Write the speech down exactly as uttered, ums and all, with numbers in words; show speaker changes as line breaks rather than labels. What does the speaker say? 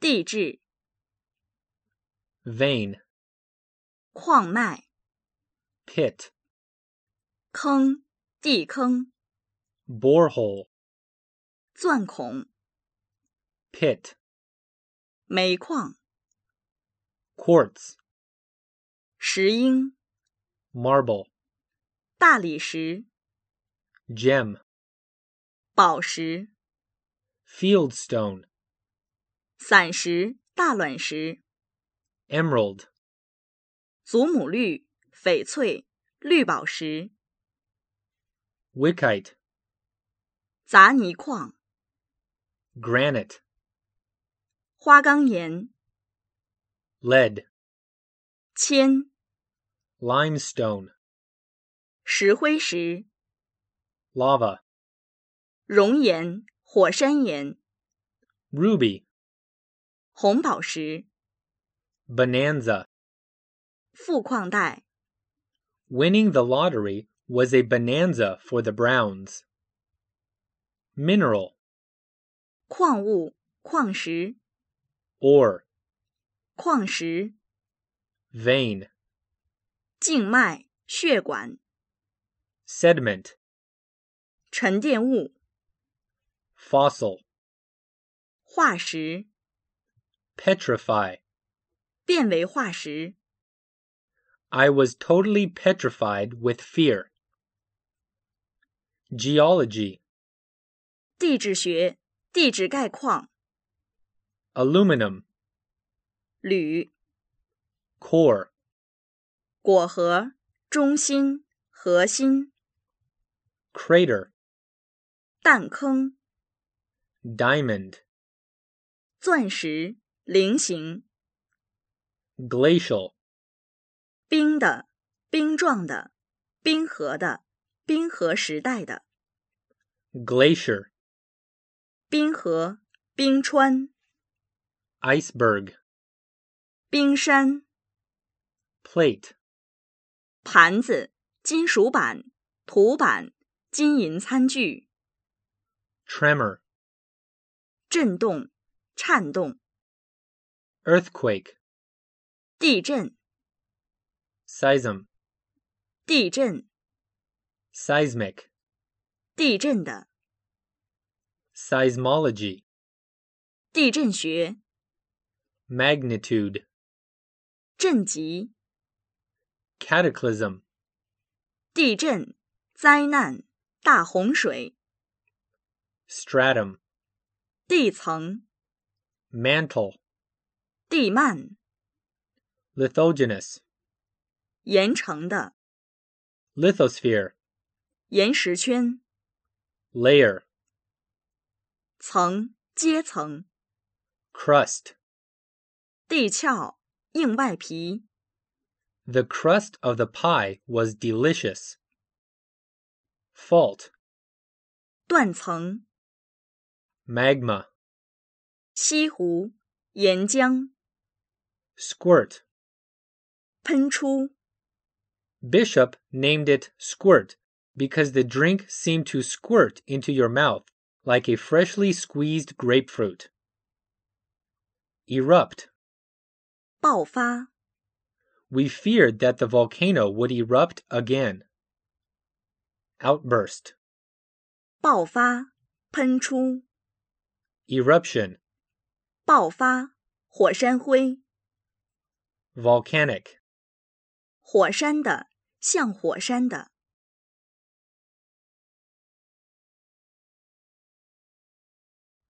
地质
vein,
矿脉
pit,
坑地坑
borehole,
钻孔
pit,
煤矿
quartz,
石英
marble,
大理石
gem,
宝石
fieldstone,
散石大卵石
emerald,
祖母绿翡翠绿宝石
wicite,
杂泥矿
granite,
花岗岩
lead,
铅
limestone,
石灰石
lava,
熔岩火山岩
ruby,
红宝石
bonanza.
富矿带
Winning the lottery was a bonanza for the Browns. Mineral,
矿物矿石
ore,
矿石
vein,
静脉血管
sediment,
沉淀物
fossil,
化石
petrify.
变为化石
I was totally petrified with fear. Geology,
地质学地质概况
aluminum,
铝
core,
果核中心核心
crater,
弹坑
diamond,
钻石菱形
glacial,
冰的冰状的冰河的冰河时代的
glacier,
冰河冰川
iceberg,
冰山
plate,
盘子金属板土板金银餐具
tremor,
震动颤动
earthquake,
地震
seism,
地震
seismic,
地震的
seismology,
地震学
magnitude,
震级
cataclysm,
地震灾难大洪水
stratum,
地层
mantle,
地幔
lithogenous,
岩成的
lithosphere,
岩石圈
layer,
层阶层
crust.
地壳硬外皮
The crust of the pie was delicious. Fault,
断层
magma,
西湖岩浆
squirt.
喷出
Bishop named it squirt because the drink seemed to squirt into your mouth like a freshly squeezed grapefruit. Erupt.
爆发
We feared that the volcano would erupt again. Outburst,
爆发喷出
eruption,
爆发火山灰
volcanic,
火山的像火山的